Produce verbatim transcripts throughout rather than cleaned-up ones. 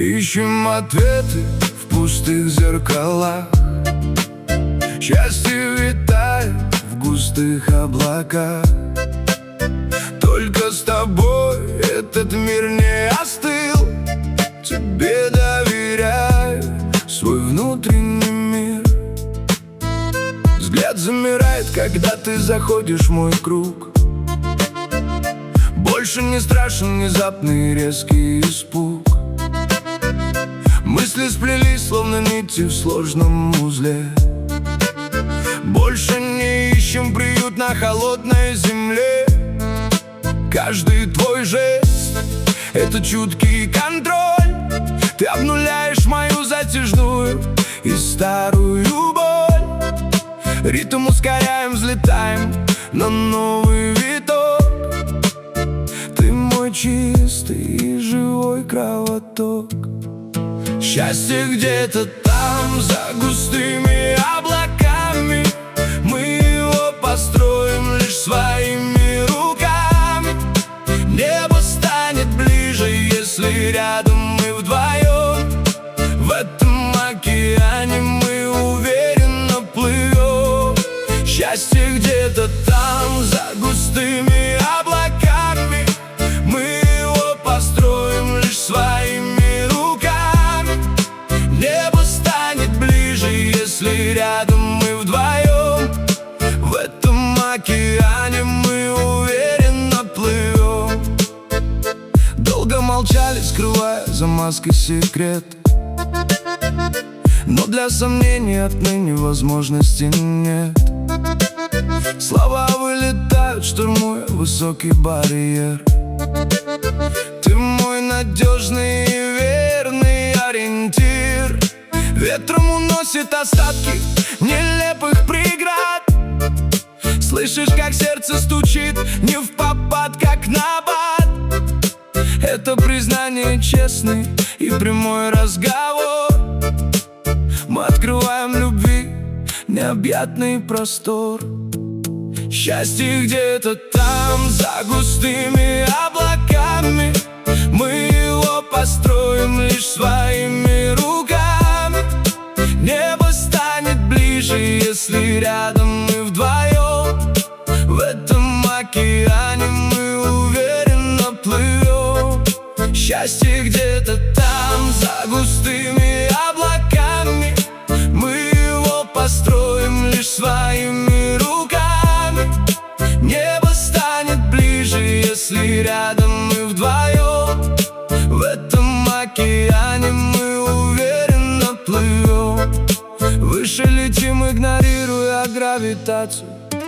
Ищем ответы в пустых зеркалах. Счастье витает в густых облаках. Только с тобой этот мир не остыл. Тебе доверяю свой внутренний мир. Взгляд замирает, когда ты заходишь в мой круг. Больше не страшен внезапный резкий испуг. Мысли сплелись, словно нити в сложном узле. Больше не ищем приют на холодной земле. Каждый твой жест — это чуткий контроль. Ты обнуляешь мою затяжную и старую боль. Ритм ускоряем, взлетаем на новый виток. Ты мой чистый и живой кровоток. Счастье где-то там, за густыми облаками. Мы его построим лишь своими руками. Небо станет ближе, если рядом мы вдвоем. В этом океане мы уверенно плывем. Счастье где-то там, за густыми облаками. Мы его построим лишь своими руками. Небо станет ближе, если рядом мы вдвоем. В этом океане мы уверенно плывем. Долго молчали, скрывая за маской секрет. Но для сомнений отныне возможности нет. Слова вылетают, штурмуя высокий барьер. Ты мой надежный и верный ориентир. Ветром уносит остатки нелепых преград. Слышишь, как сердце стучит, не впопад, как набат. Это признание честный и прямой разговор. Мы открываем любви необъятный простор. Счастье где-то там, за густыми облаками. Мы его построим лишь своими руками. Небо станет ближе, если рядом мы вдвоем. В этом океане мы уверенно плывем. Счастье где-то там, за густыми облаками. Мы его построим лишь своими руками. Небо станет ближе, если рядом мы вдвоем. В этом океане мы уверенно плывем. Выше летим, игнорируя гравитацию.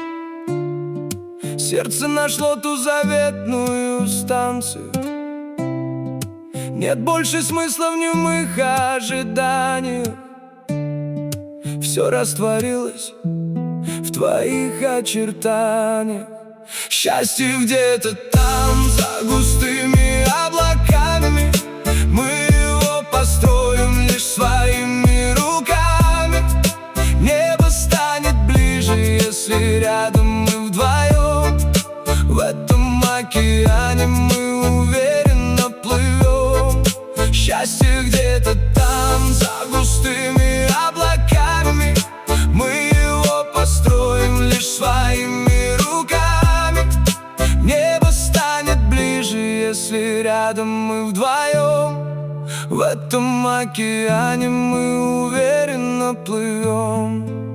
Сердце нашло ту заветную станцию. Нет больше смысла в немых ожиданиях. Все растворилось в твоих очертаниях. Счастье где-то там, за густыми облаками. Мы его построим лишь своими руками. Небо станет ближе, если рядом мы вдвоем. В этом океане мы уверенно плывем. Счастье где-то там, за густыми облаками. Мы его построим лишь своими руками. Небо станет ближе, если рядом мы вдвоем. В этом океане мы уверенно плывем.